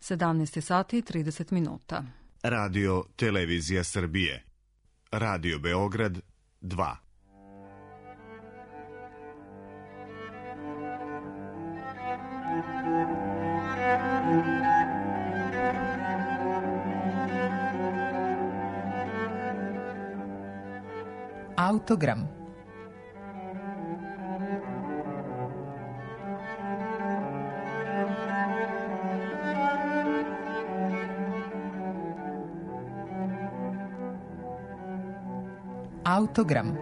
17 sati i 30 minuta. Radio Televizija Srbije. Radio Beograd 2. Autogram. Autogram.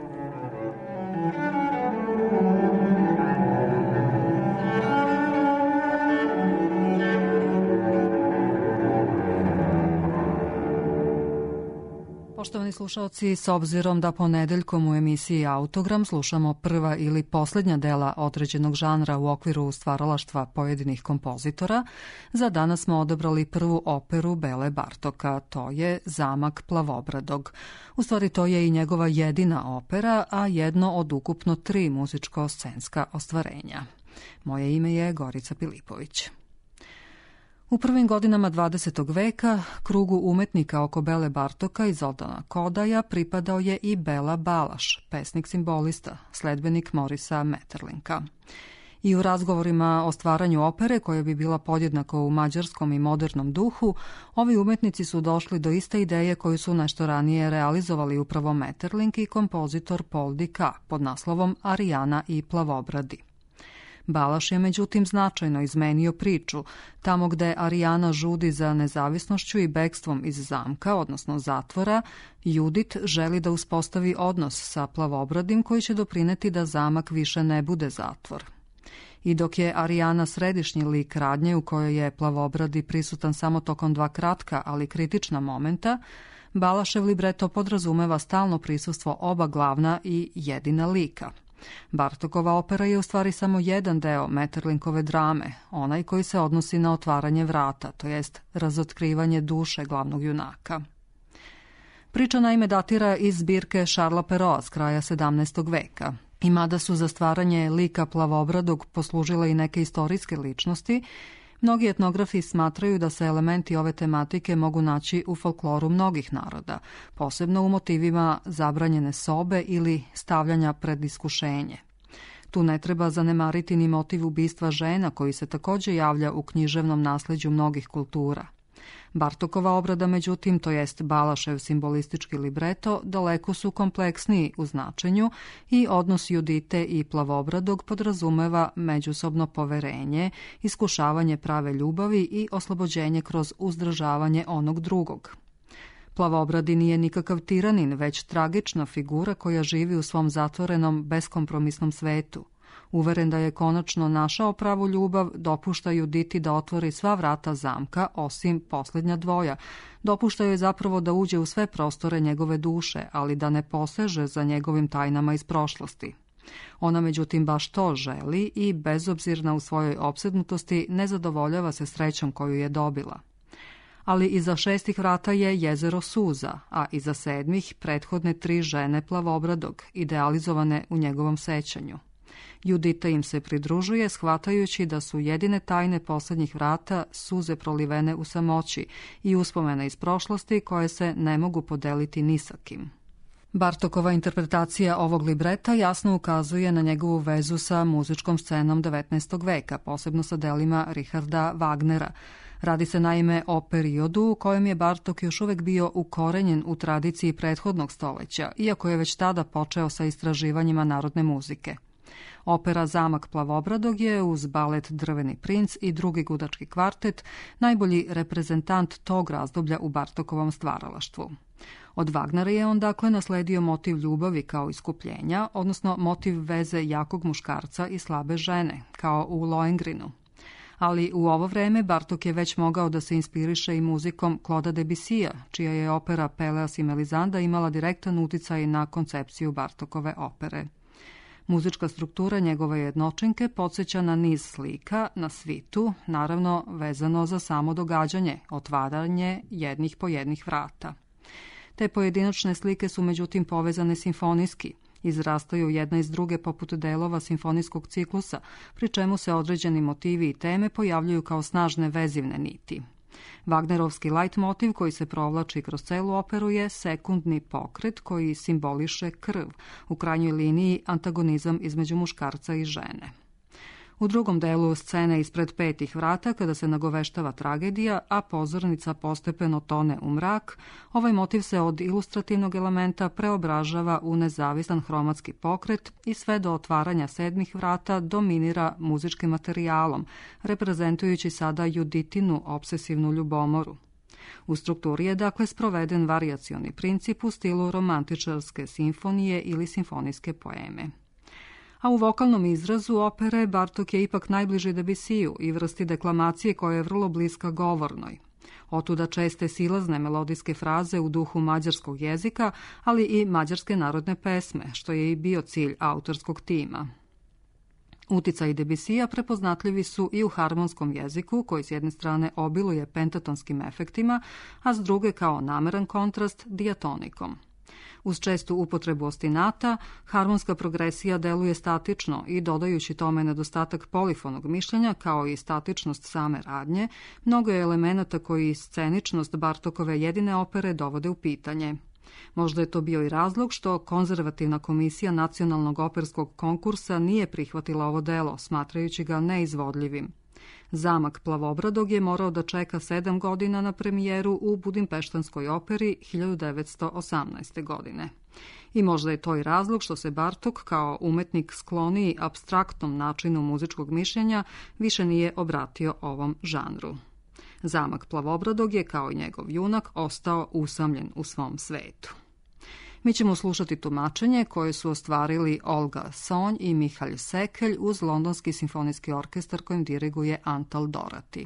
Poštovani slušaoci, s obzirom da ponedeljkom u emisiji Autogram slušamo prva ili poslednja dela određenog žanra u okviru stvaralaštva pojedinih kompozitora, za danas smo odabrali prvu operu Bele Bartoka, to je Zamak Plavobradog. U stvari to je i njegova jedina opera, a jedno od ukupno 3 muzičko-scenska ostvarenja. Moje ime je Gorica Pilipović. U prvim godinama 20. veka krugu umetnika oko Bele Bartoka i Zoltana Kodaja pripadao je i Bela Balaš, pesnik simbolista, sledbenik Morisa Metterlinka. I u razgovorima o stvaranju opere, koja bi bila podjednako u mađarskom i modernom duhu, ovi umetnici su došli do iste ideje koju su nešto ranije realizovali upravo Metterlink i kompozitor Paul Dika pod naslovom Arijana i Plavobradi. Balaš je međutim značajno izmenio priču. Tamo gde Arijana žudi za nezavisnošću i bekstvom iz zamka, odnosno zatvora, Judit želi da uspostavi odnos sa Plavobradim koji će doprineti da zamak više ne bude zatvor. I dok je Arijana središnji lik radnje u kojoj je Plavobradi prisutan samo tokom 2 kratka, ali kritična momenta, Balašev libreto podrazumeva stalno prisustvo oba glavna i jedina lika. Bartokova opera je u stvari samo jedan deo Metterlinkove drame, onaj koji se odnosi na otvaranje vrata, to jest razotkrivanje duše glavnog junaka. Priča naime datira iz zbirke Charlesa Perraulta s kraja 17. veka. I mada su za stvaranje lika Plavobradog poslužile i neke istorijske ličnosti, mnogi etnografi smatraju da se elementi ove tematike mogu naći u folkloru mnogih naroda, posebno u motivima zabranjene sobe ili stavljanja pred iskušenje. Tu ne treba zanemariti ni motiv ubistva žena koji se također javlja u književnom nasleđu mnogih kultura. Bartokova obrada, međutim, to jest Balašev simbolistički libreto, daleko su kompleksniji u značenju i odnos Judite i Plavobradog podrazumeva međusobno poverenje, iskušavanje prave ljubavi i oslobođenje kroz uzdržavanje onog drugog. Plavobradi nije nikakav tiranin, već tragična figura koja živi u svom zatvorenom, beskompromisnom svetu. Uveren da je konačno našao pravu ljubav, dopušta Juditi da otvori sva vrata zamka, osim posljednja dvoja. Dopušta joj zapravo da uđe u sve prostore njegove duše, ali da ne poseže za njegovim tajnama iz prošlosti. Ona međutim baš to želi i, bezobzirna u svojoj opsednutosti, ne zadovoljava se srećom koju je dobila. Ali iza 6 vrata je jezero suza, a iza 7 prethodne 3 žene Plavobradog, idealizovane u njegovom sećanju. Judita im se pridružuje, shvatajući da su jedine tajne posljednjih vrata suze prolivene u samoći i uspomene iz prošlosti koje se ne mogu podeliti ni sa kim. Bartokova interpretacija ovog libreta jasno ukazuje na njegovu vezu sa muzičkom scenom 19. veka, posebno sa delima Richarda Wagnera. Radi se naime o periodu u kojem je Bartok još uvek bio ukorenjen u tradiciji prethodnog stoleća, iako je već tada počeo sa istraživanjima narodne muzike. Opera Zamak Plavobradog je uz balet Drveni princ i drugi gudački kvartet najbolji reprezentant tog razdoblja u Bartokovom stvaralaštvu. Od Wagnera je on dakle nasledio motiv ljubavi kao iskupljenja, odnosno motiv veze jakog muškarca i slabe žene, kao u Lohengrinu. Ali u ovo vreme Bartok je već mogao da se inspiriše i muzikom Claude'a Debussya, čija je opera Peleas i Melisanda imala direktan uticaj na koncepciju Bartokove opere. Muzička struktura njegove jednočinke podsjeća na niz slika, na svitu, naravno vezano za samo događanje, otvaranje jednih po jednih vrata. Te pojedinačne slike su međutim povezane simfonijski, izrastaju jedna iz druge poput delova simfonijskog ciklusa, pri čemu se određeni motivi i teme pojavljuju kao snažne vezivne niti. Wagnerovski lajtmotiv koji se provlači kroz celu operu je sekundni pokret koji simboliše krv, u krajnjoj liniji antagonizam između muškarca i žene. U drugom delu scene ispred petih vrata, kada se nagoveštava tragedija, a pozornica postepeno tone u mrak, ovaj motiv se od ilustrativnog elementa preobražava u nezavisan hromatski pokret i sve do otvaranja sedmih vrata dominira muzičkim materijalom, reprezentujući sada Juditinu obsesivnu ljubomoru. U strukturi je dakle sproveden varijacioni princip u stilu romantičarske simfonije ili simfonijske poeme. A u vokalnom izrazu opere Bartok je ipak najbliži Debussiju i vrsti deklamacije koja je vrlo bliska govornoj. Otuda česte silazne melodijske fraze u duhu mađarskog jezika, ali i mađarske narodne pesme, što je i bio cilj autorskog tima. Uticaji Debussija prepoznatljivi su i u harmonskom jeziku, koji s jedne strane obiluje pentatonskim efektima, a s druge kao nameran kontrast diatonikom. Uz čestu upotrebu ostinata, harmonska progresija deluje statično i dodajući tome nedostatak polifonog mišljenja kao i statičnost same radnje, mnogo je elemenata koji sceničnost Bartokove jedine opere dovode u pitanje. Možda je to bio i razlog što konzervativna komisija Nacionalnog operskog konkursa nije prihvatila ovo delo, smatrajući ga neizvodljivim. Zamak Plavobradog je morao da čeka 7 godina na premijeru u Budimpeštanskoj operi 1918. godine. I možda je to i razlog što se Bartok, kao umetnik skloniji apstraktnom načinu muzičkog mišljenja, više nije obratio ovom žanru. Zamak Plavobradog je, kao i njegov junak, ostao usamljen u svom svetu. Mi ćemo slušati tumačenje koje su ostvarili Olga Sonj i Mihalj Sekelj uz Londonski simfonijski orkestar kojim diriguje Antal Dorati.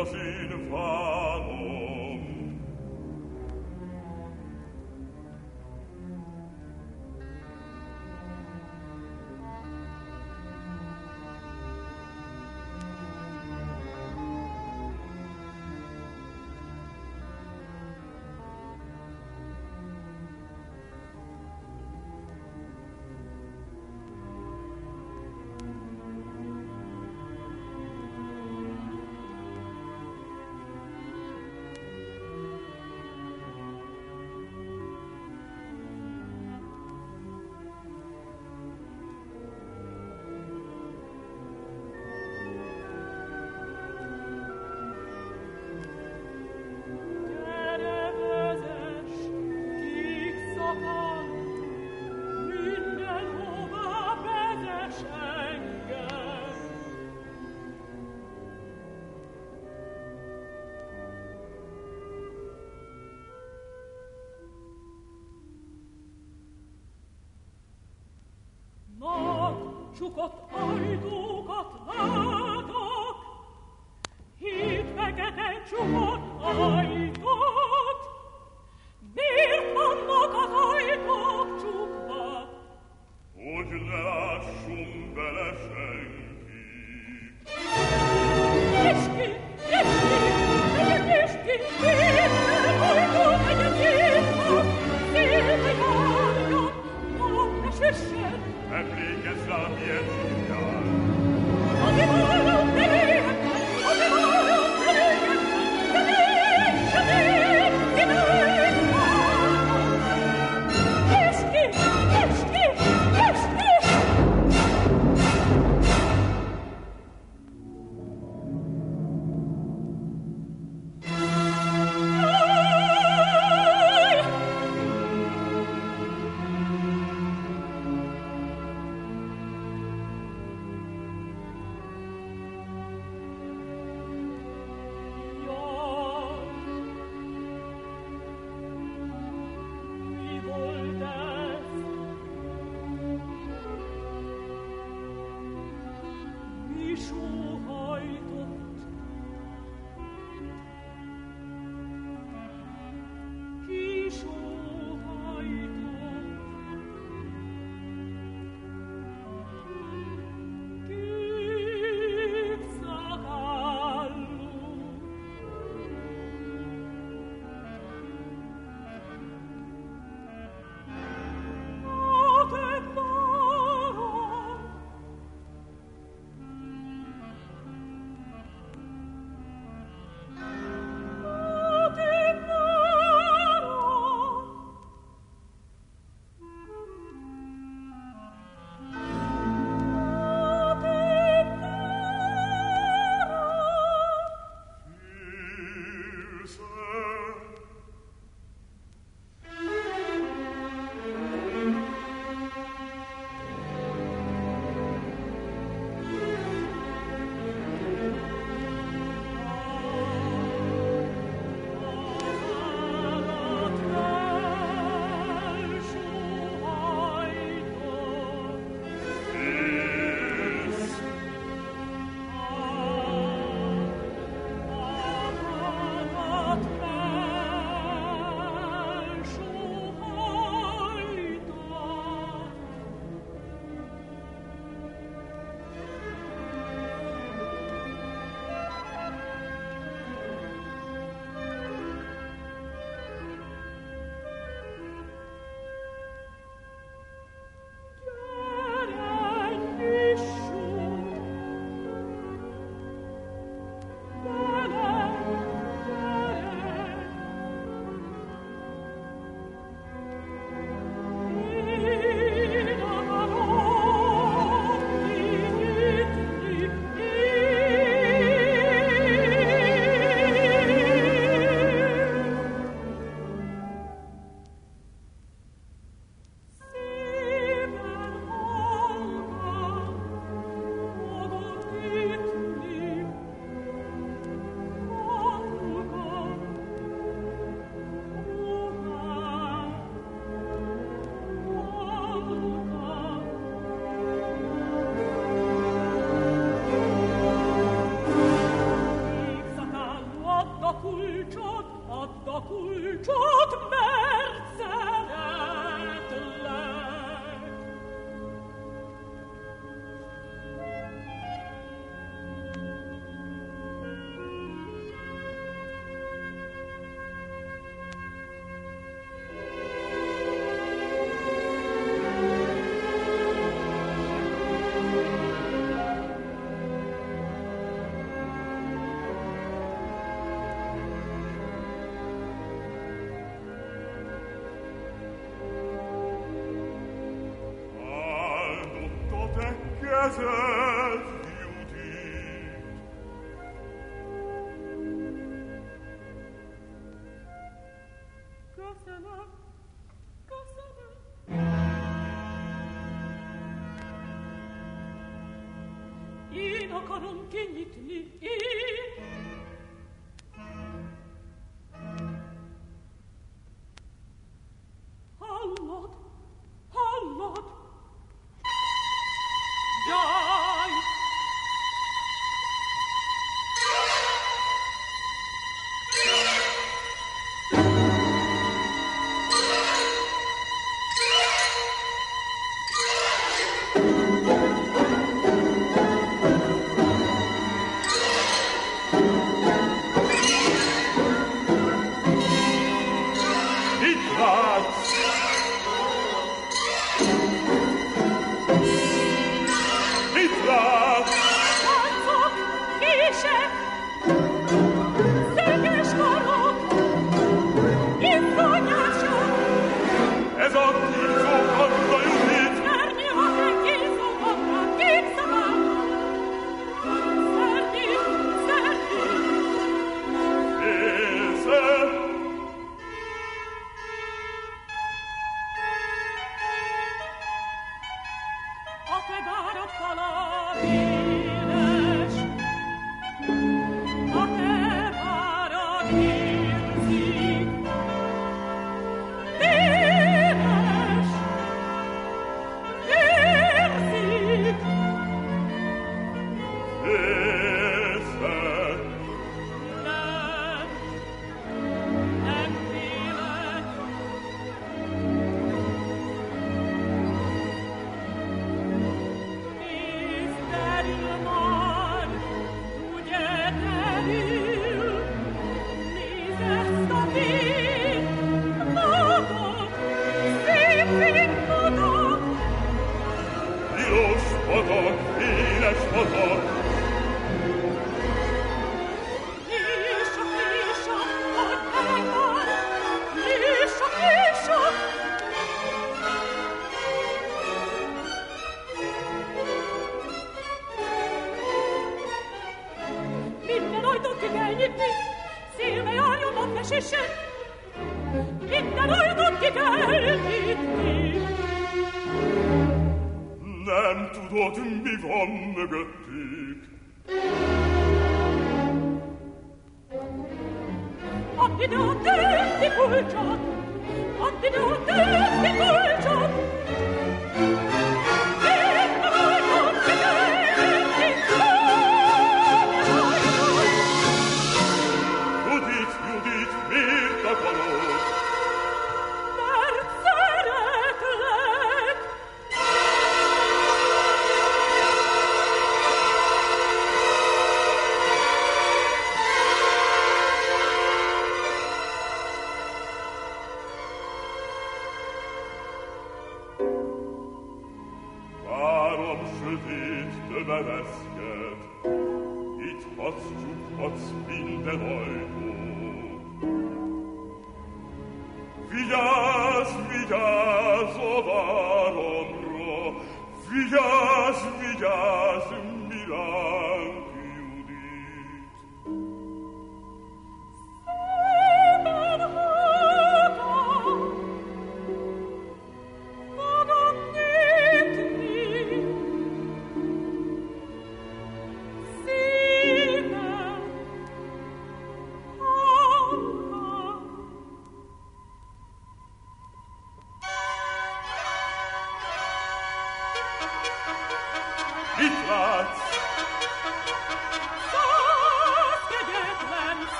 Csukott ajtókat látok, hét fekete csukott ajtót. Miért vannak az ajtók csukva? Hogy ne lássunk bele senki. Nyisd ki, minden ajtó legyen nyitva, szélbe járjon, nap ne süssen. Emlékezz rám, milyen hívjál! Adivárom, ne léhetnek! Adivárom, ne léhetnek! De még se még kimegy várom! Nyisd ki! Nyisd ki! Nyisd ki!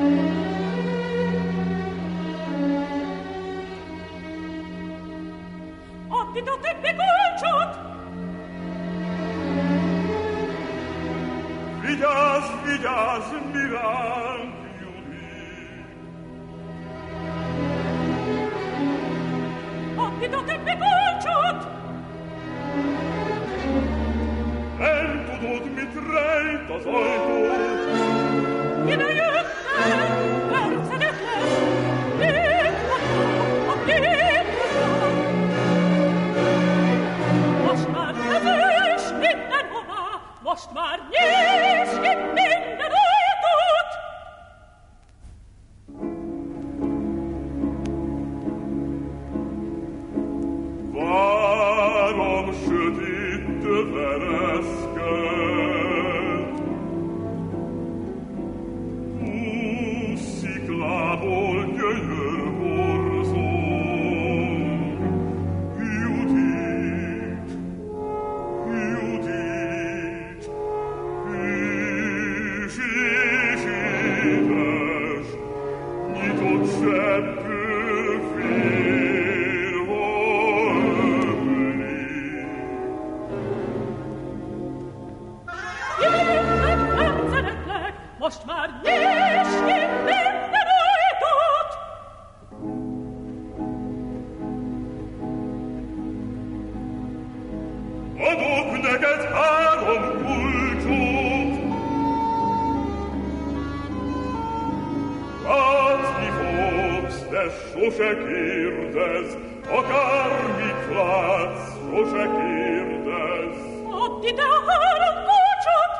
Sose kérdez, akármit látsz, sose kérdez. Add ide a 3 kulcsot!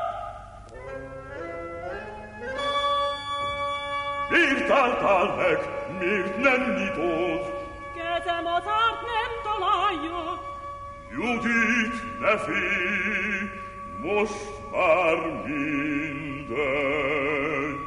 Miért álltál meg? Miért nem nyitod? Kezem az árt nem találja. Judit, ne félj, most már mindegy.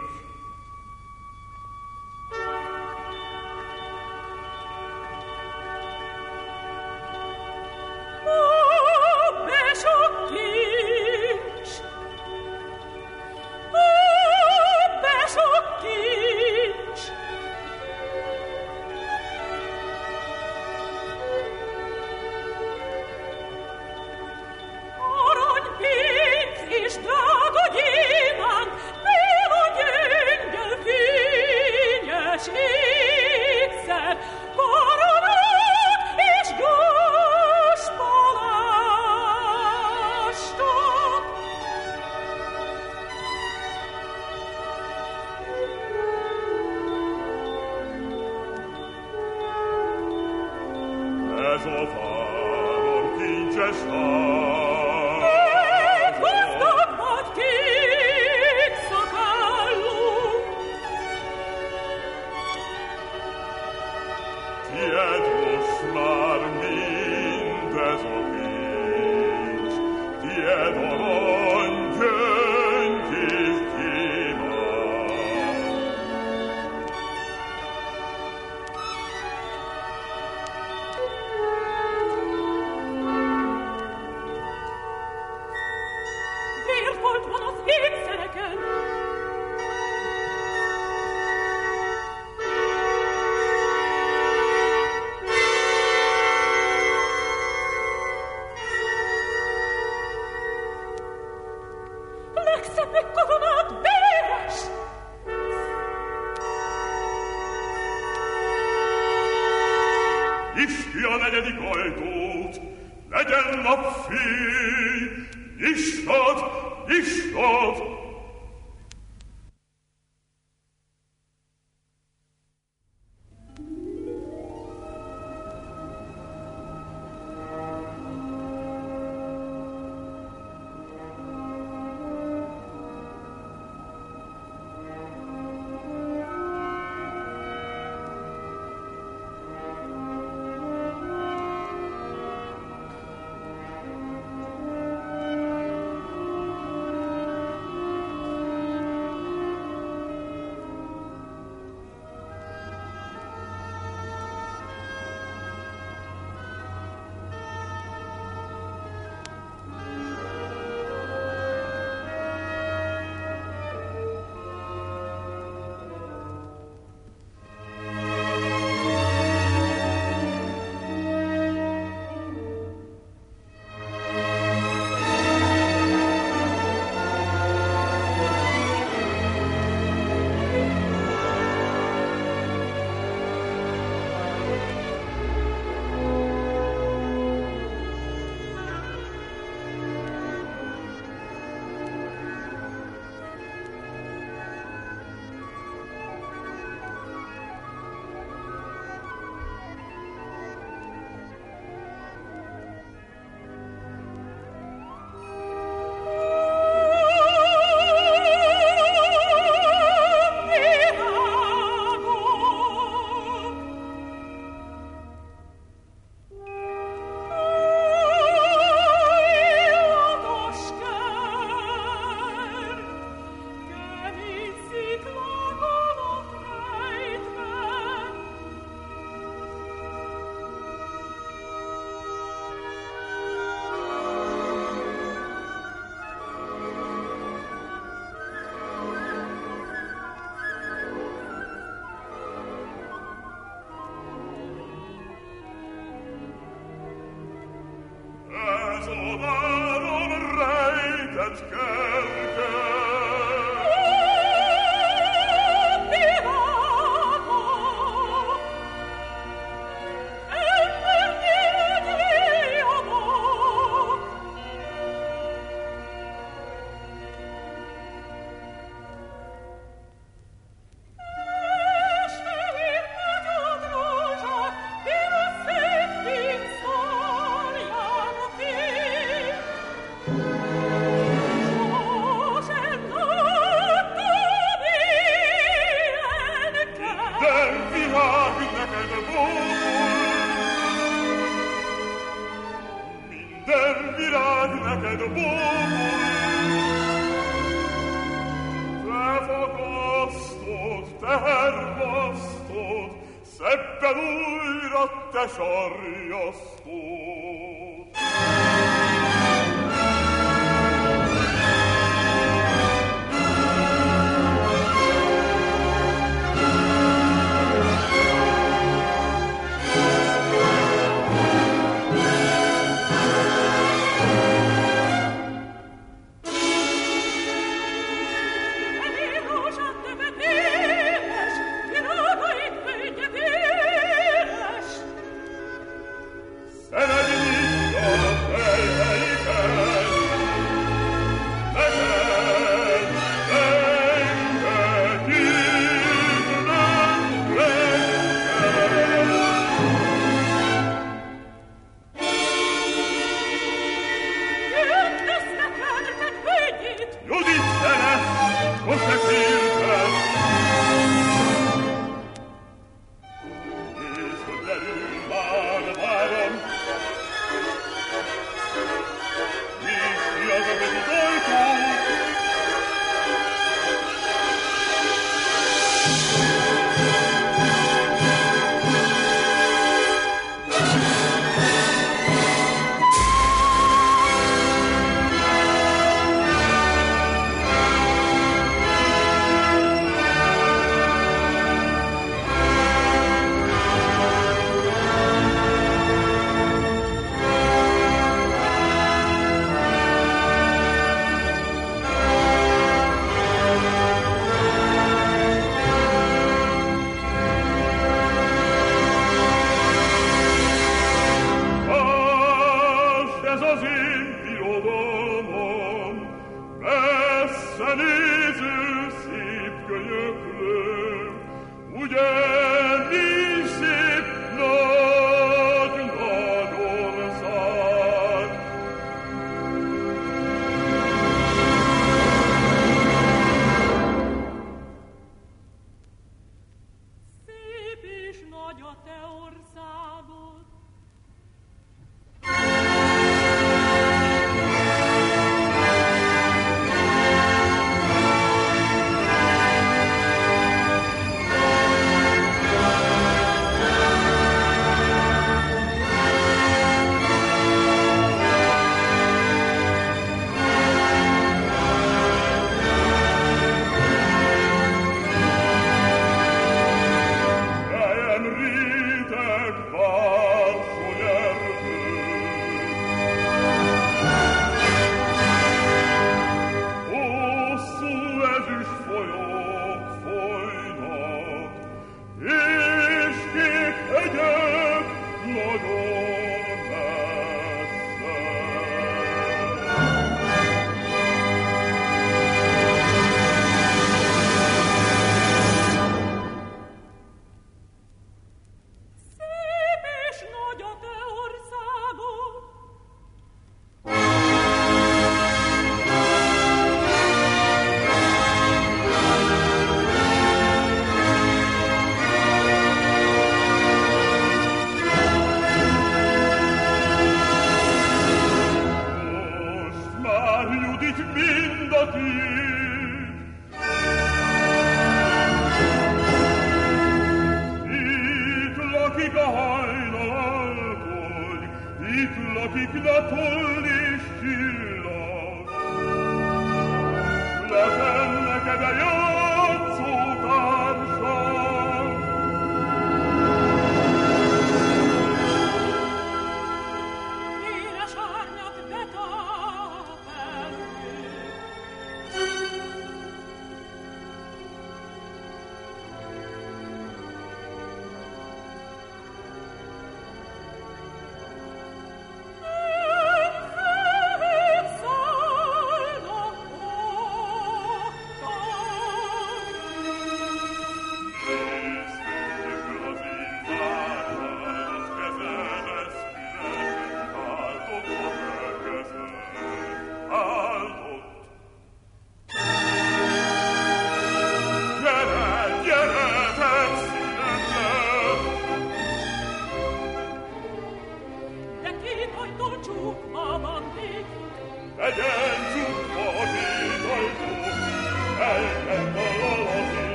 elvasztod, szebben újra te sarjasztod.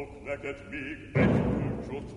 Adok neked még egy kulcsot.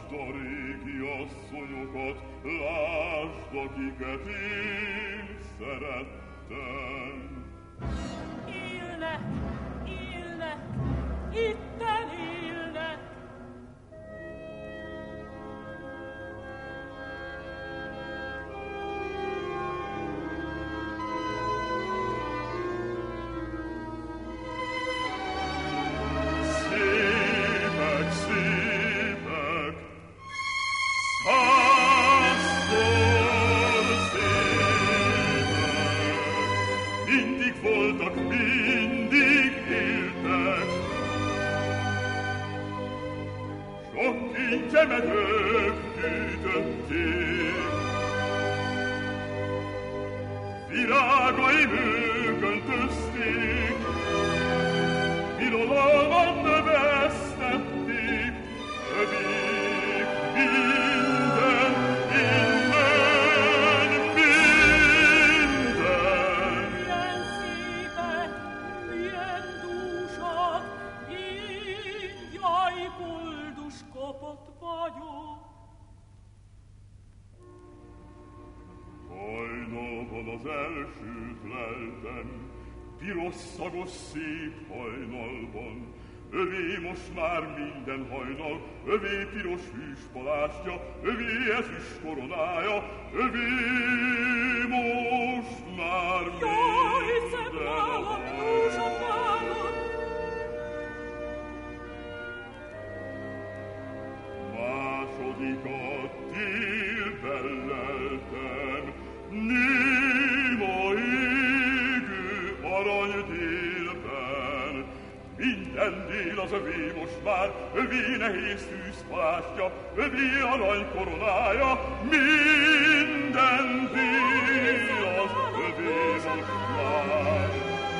Lásd a régi asszonyokat, lásd, akiket én szerettem. Élnek, élnek, itten élnek. Szépek, szépek, százszor szépek, mindig voltak, mindig éltek. Sok kincsemet ők gyűjtötték, virágaim ők öntözték, birodalmat növesztették, övék minden, minden, minden. Milyen szépek, milyen dúsak, én jaj, koldus kopott vagyok. Hajnalban az elsőt leltem, piros szagos szép hajnalban. Övé most már minden hajnal, övé piros hűspalástja, övé ezüst koronája, övé most már Jaj, szebb minden állat, dúsabb állat. Másodikat télben leltem, néma égő aranydélben. Minden dél az övé most már, övé nehéz tűzpalástja, övé arany koronája, minden dél az övé most már.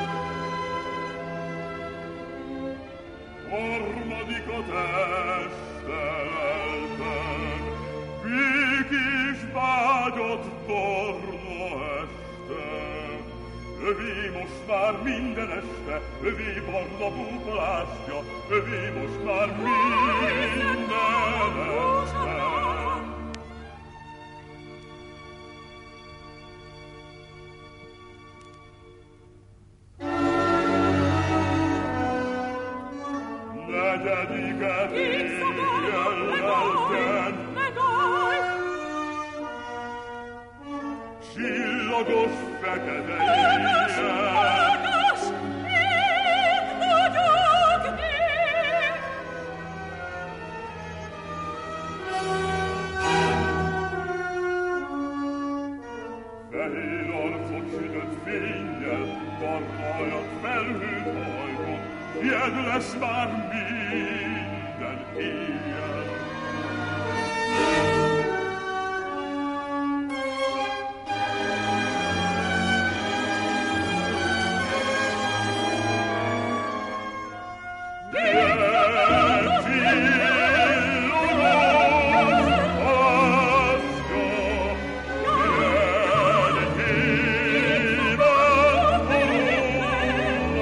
Harmadikat este leltem, békés vágyat torna este. Övé most már minden este, övé barna búpolástja, övé most már minden este. Negyediket éjjel leltem, csillagos fekete éjjel. Fehér arcot sütött fénnyel, barna ajat felhőt hajtott, ilyen lesz már minden éjjel.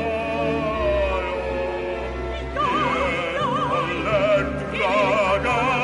Drága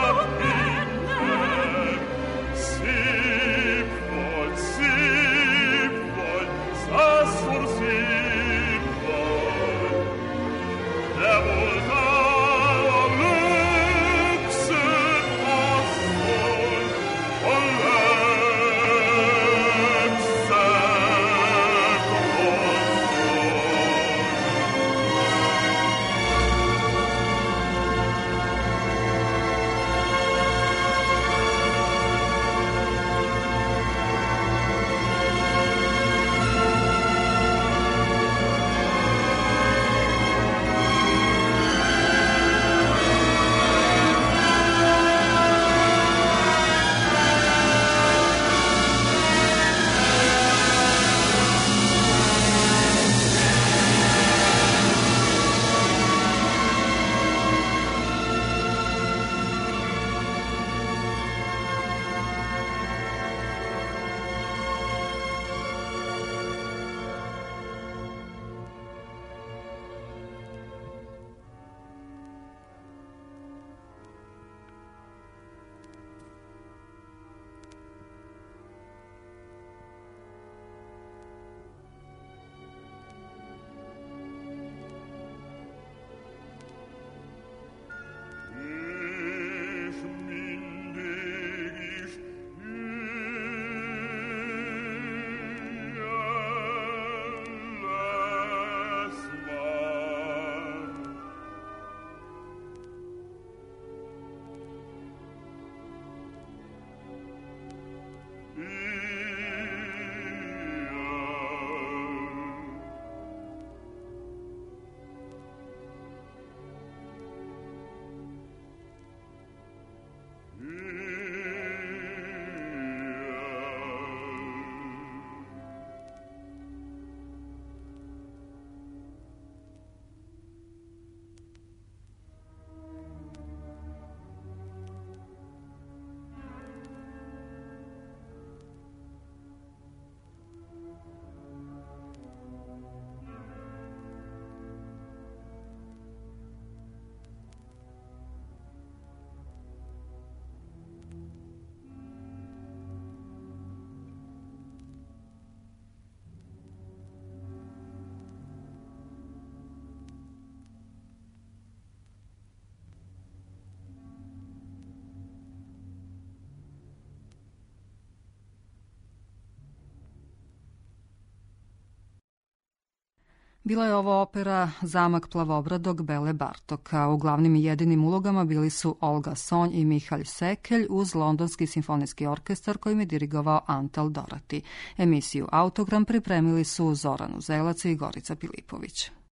Bila je ovo opera Zamak Plavobradog Bele Bartok, a u glavnim i jedinim ulogama bili su Olga Sonj i Mihalj Sekelj uz Londonski simfonijski orkestar kojim je dirigovao Antal Dorati. Emisiju Autogram pripremili su Zoran Uzelac i Gorica Pilipović.